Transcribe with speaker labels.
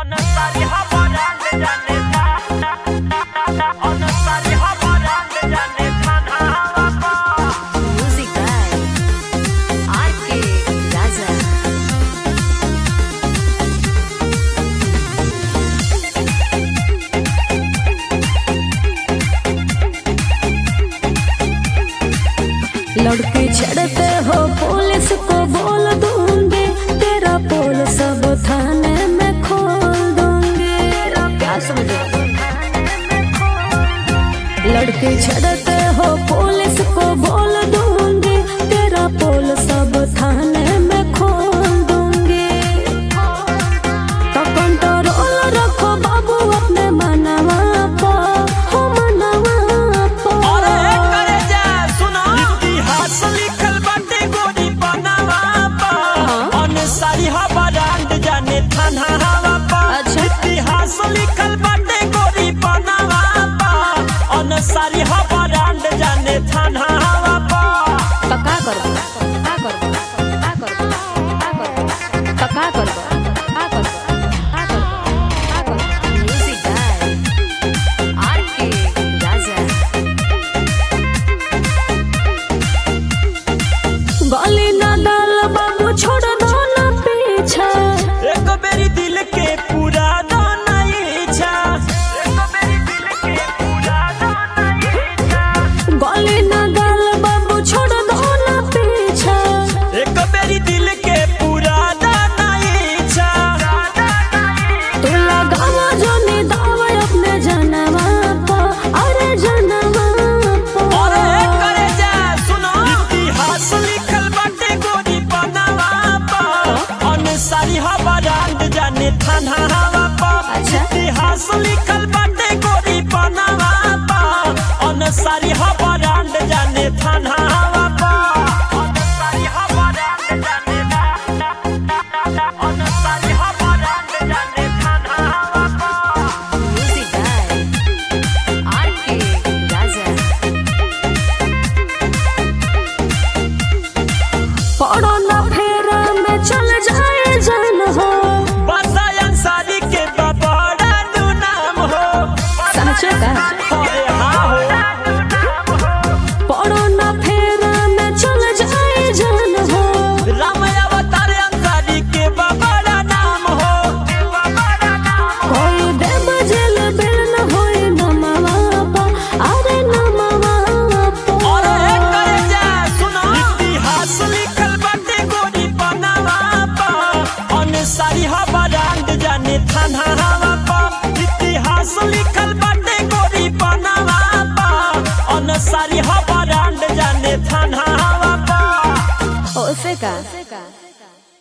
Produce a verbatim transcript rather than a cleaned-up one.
Speaker 1: लड़के छेड़ते हो पुलिस को बोल दूंगी, तेरा पोल सब थाने में खोल दूंगी। क्या समझो? लड़के छेड़ते हो पुलिस को बोल दूंगी, तेरा पोल सब थाने में खोल दूंगी। तो कंट्रोल रखो बाबू अपने मनवा पर, हो मनवा पर।
Speaker 2: अरे करे जा सुना इतिहास लिखल बाटे गोरी बनावा पर, अनसारी हवा रांड जाने थाना हवा पर।
Speaker 1: अच्छा।
Speaker 2: इतिहास लिखल बाटे गोरी बनावा पर, अनसारी हवा रांड जाने थाना हवा पर।
Speaker 1: तो का करबो? का करबो? का करबो? का करबो? तो का करबो? का करबो? का करबो? का करबो? म्यूजिक गाय आर के राजा। गली ना डाल बाबू, छोड़ दो ना पीछा।
Speaker 2: एक बेरी दिल के पूरा दो ना इच्छा, एक बेरी दिल के पूरा दो ना इच्छा।
Speaker 1: गली ना डाल बाबू, छोड़ दो ना पीछा।
Speaker 2: एक बेरी दिल के पूरा दो ना इच्छा।
Speaker 1: तू लगावा जोनी दावा अपने जनवा पर, अरे जनवा पर।
Speaker 2: अरे करे जा सुनो इतिहास लिखल बाटे गोरी बनावा पर, अनसारी हवा रांड जाने थाना हवा पर।
Speaker 1: अच्छा।
Speaker 2: इतिहास लिखल बाटे गोरी बनावा पर, अनसारी हवा रांड जाने थाना हवा पर। अनसारी हवा रांड जाने अनसारी हवा रांड जाने थाना हवा पर।
Speaker 1: म्यूजिक गाय आर के राजा। पढ़ो ना फेरा में चल जाए जान हो।
Speaker 2: बसा अंसारी के बड़ा दू नाम हो।
Speaker 1: समझे का?
Speaker 2: अरे हाँ हो।
Speaker 1: पढ़ो ना फेरा में चल जाए जान हो।
Speaker 2: राम अवतार अंसारी के बड़ा नाम हो।
Speaker 1: कोई देव जेल बिल न होए नमवा पा, अरे नमवा पा।
Speaker 2: अरे करे जा सुनो इतिहास लिखल बाटे गोरी बनावा पर, अनसारी हवा रांड जाने थाना हवा पर। इतिहास लिखल बाटे गोरी बनावा पर, अनसारी हवा रांड जाने थाना हवा पर।
Speaker 1: ओसे का?